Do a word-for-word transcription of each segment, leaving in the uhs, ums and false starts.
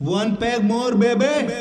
One pack more, baby.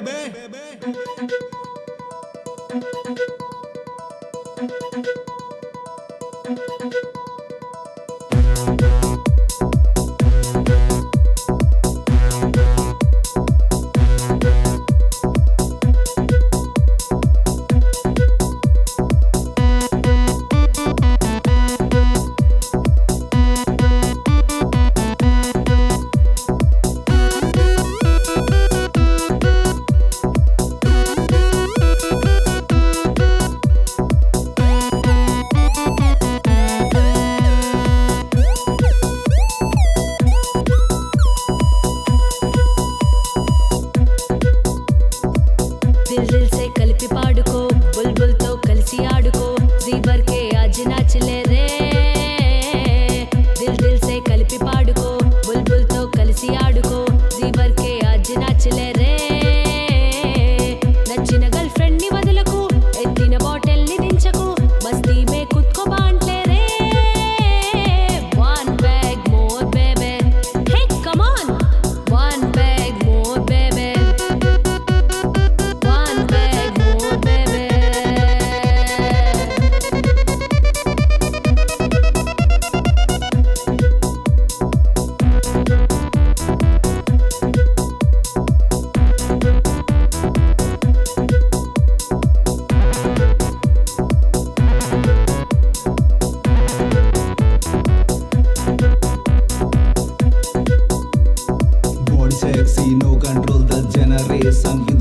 दिल दिल से कलिपि पाडुको बुलबुल तो कलसी आडुको जीबर के आज नाच ले रे दिल दिल से कलिपि पाडुको बुलबुल तो कलसी आडुको जीबर के आज नाच ले रे नच्चिन गर्ल फ्रेंड नी वदలకు ఎత్తిన బాటిల్ ని దించకు మస్తీ మే ఖుద్ కో బాంట్ లే రే one bag more baby hey come on one bag more baby one bag more baby Body sexy, no control the generation.